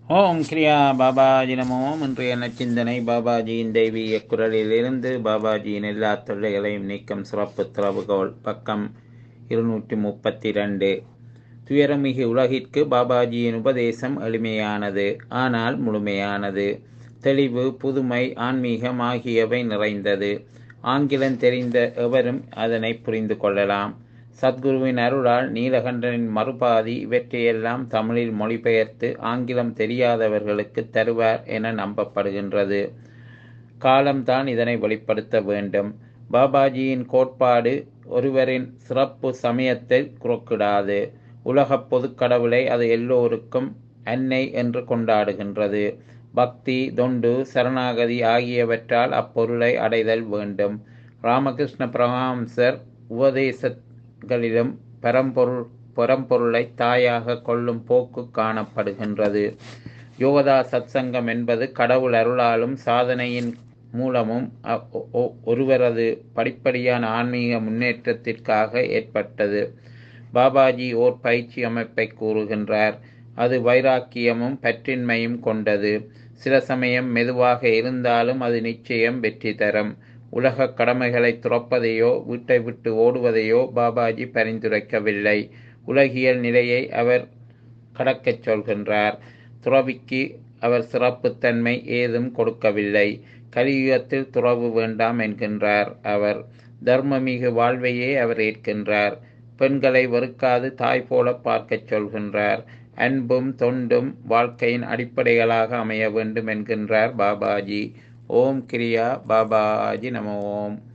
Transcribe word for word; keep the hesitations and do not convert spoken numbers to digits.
ஓம் கிரியா பாபாஜி நமோ. இன்றைய நச்சிந்தனை பாபாஜியின் தெய்வீக குரலிலிருந்து. பாபாஜியின் எல்லா தொல்லைகளையும் நீக்கும் சிறப்பு திறவுகோல். பக்கம் இருநூற்றி முப்பத்தி ரெண்டு. துயரமிகு உலகிற்கு பாபாஜியின் உபதேசம் எளிமையானது, ஆனால் முழுமையானது. தெளிவு, புதுமை, ஆன்மீகம் ஆகியவை நிறைந்தது. ஆங்கிலம் தெரிந்த எவரும் அதனை புரிந்து கொள்ளலாம். சத்குருவின் அருளால் நீலகண்டனின் மறுபாதி இவற்றையெல்லாம் தமிழில் மொழிபெயர்த்து ஆங்கிலம் தெரியாதவர்களுக்கு தருவார் என நம்பப்படுகின்றது. காலம்தான் இதனை வெளிப்படுத்த வேண்டும். பாபாஜியின் கோட்பாடு ஒருவரின் சிறப்பு சமயத்தை குறுக்கிடாது. உலகப் பொதுக்கடவுளை அது எல்லோருக்கும் அன்னை என்று கொண்டாடுகின்றது. பக்தி, தொண்டு, சரணாகதி ஆகியவற்றால் அப்பொருளை அடைதல் வேண்டும். ராமகிருஷ்ண பரமஹம்சர் உபதேசங்களிலும் பரம்பொருள் பரம்பொருளை தாயாக கொள்ளும் போக்கு காணப்படுகின்றது. யோகதா சத்சங்கம் என்பது கடவுள் அருளாலும் சாதனையின் மூலமும் ஒருவரது படிப்படியான ஆன்மீக முன்னேற்றத்திற்காக ஏற்பட்டது. பாபாஜி ஓர் பயிற்சி அமைப்பை கூறுகின்றார். அது வைராக்கியமும் பற்றின்மையும் கொண்டது. சில சமயம் மெதுவாக இருந்தாலும் அது நிச்சயம் வெற்றி தரும். உலக கடமைகளை துறப்பதையோ வீட்டை விட்டு ஓடுவதையோ பாபாஜி பரிந்துரைக்கவில்லை. உலகியல் நிலையை அவர் கடக்கச் சொல்கின்றார். துறவிக்கு அவர் சிறப்புத்தன்மை ஏதும் கொடுக்கவில்லை. கலியுகத்தில் துறவு வேண்டாம் என்கின்றார் அவர். தர்மமிகு வாழ்வையே அவர் ஏற்கின்றார். பெண்களை வெறுக்காது தாய் போல பார்க்கச் சொல்கின்றார். அன்பும் தொண்டும் வாழ்க்கையின் அடிப்படைகளாக அமைய வேண்டும் என்கின்றார் பாபாஜி. ஓம் கிரியா பாபாஜி நம ஓம்.